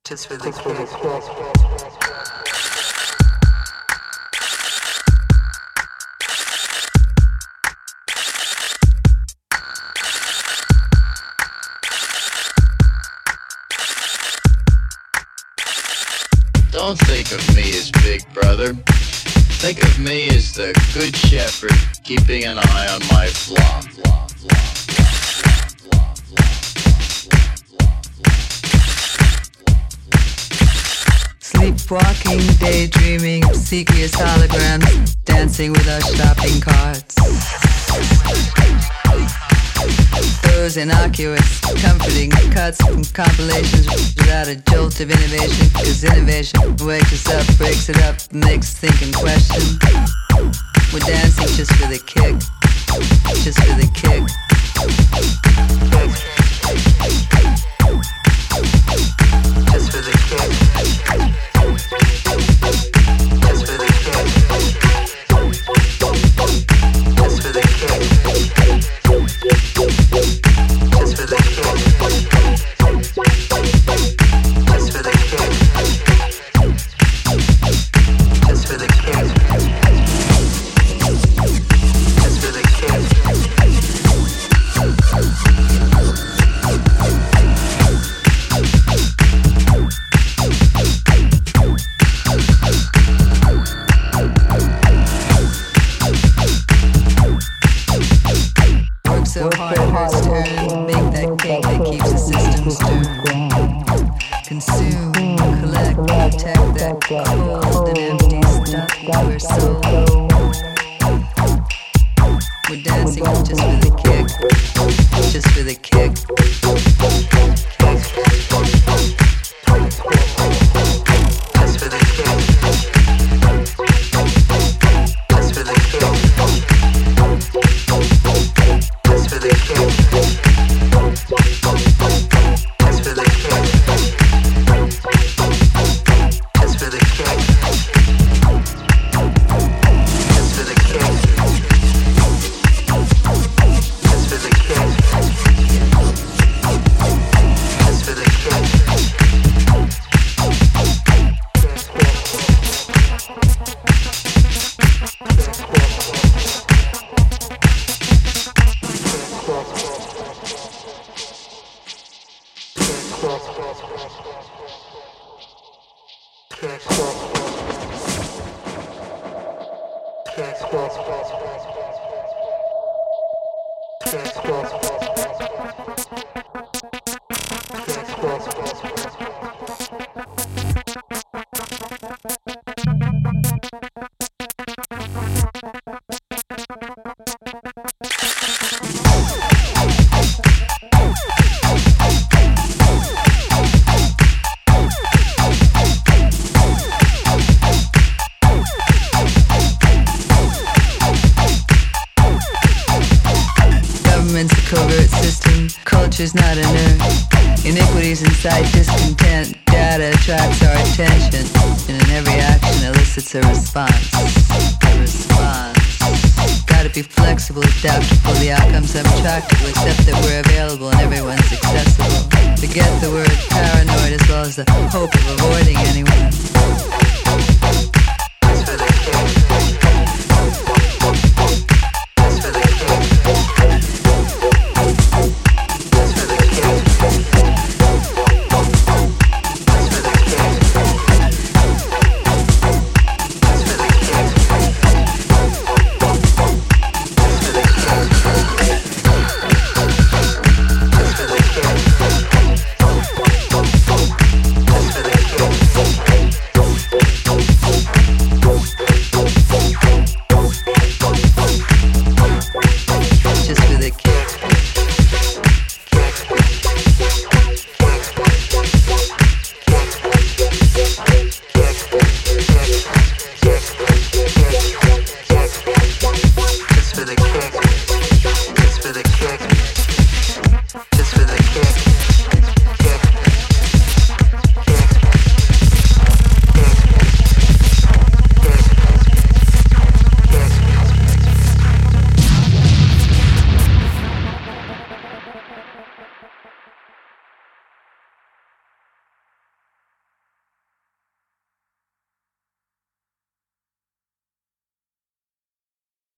Just for the kick. Don't think of me as Big Brother. Think of me as the Good Shepherd, keeping an eye on my flock. Sleepwalking, daydreaming, obsequious holograms, dancing with our shopping carts. Those innocuous, comforting cuts from compilations without a jolt of innovation, cause innovation wakes us up, breaks it up, makes us think and question. We're dancing just for the kick, just for the kick. Just for the kick. Just for the kick. Just for the kick. Just for the kick. Just for the kick. Just for the kick. Just for the kick. So hard hurts turn, make that cake that keeps the system stirring. Consume, collect, protect that cold and empty stuff we're so. We're dancing just for the kick, just for the kick. Just for the kick. Just for the kick. Just for the kick. Just for the kick. Just for the kick. Just for the kick. Just for the kick. Just for the kick. Government's a covert system, culture's not inert. Iniquities incite discontent, data attracts our attention, and in every action elicits a response. A response. Gotta be flexible, adaptable, the outcome's untractable, except that we're available and everyone's accessible. Forget the word paranoid as well as the hope of avoiding anyone.